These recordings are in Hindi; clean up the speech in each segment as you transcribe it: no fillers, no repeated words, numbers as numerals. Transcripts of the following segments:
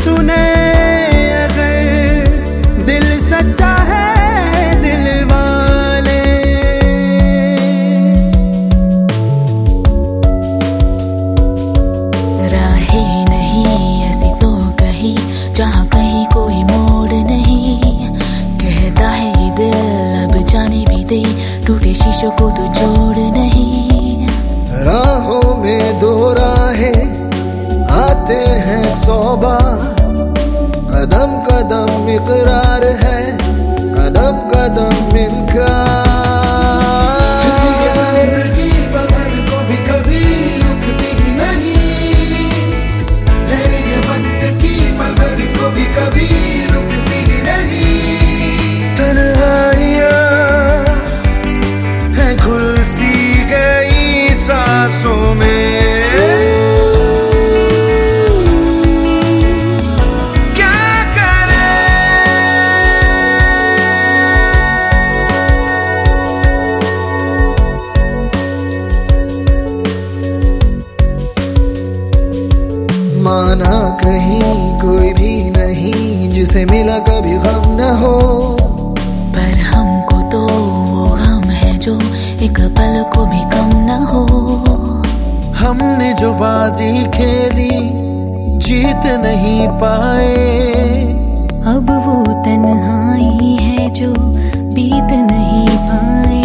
सुने अगर दिल सच्चा है दिल वाले। राहें नहीं ऐसी तो कहीं जहाँ कहीं कोई मोड़ नहीं। कहता है ये दिल अब जाने भी दे, टूटे शीशों को तो जोड़ नहीं। राहों में दो राहें आते हैं 100 बार, कदम कदम इकरार है, कदम कदम इनकार। जिंदगी पल को भी कभी रुकती नहीं, ये वक्त की पल को भी कभी रुकती नहीं। तन्हाइयाँ हैं घुल सी गई सांसों में, माना कहीं कोई भी नहीं जिसे मिला कभी गम न हो। पर हमको तो वो गम है जो एक पल को भी कम न हो। हमने जो बाजी खेली जीत नहीं पाए, अब वो तन्हाई है जो बीत नहीं पाए।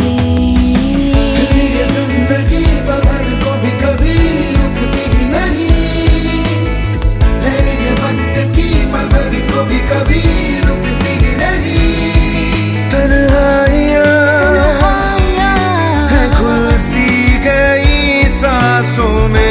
जिंदगी पल को भी कभी रुकती नहीं, ये वक्त की पल को भी कभी रुकती नहीं। तन्हाइयाँ हैं घुल सी गई सांसों में,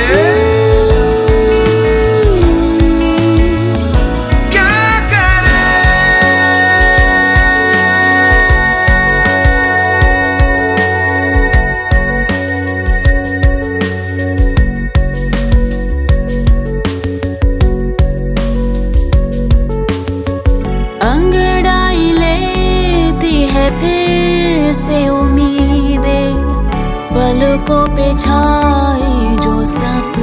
अंगड़ाई लेती है फिर से उम्मीदें, पलकों पे छाए जो सपने।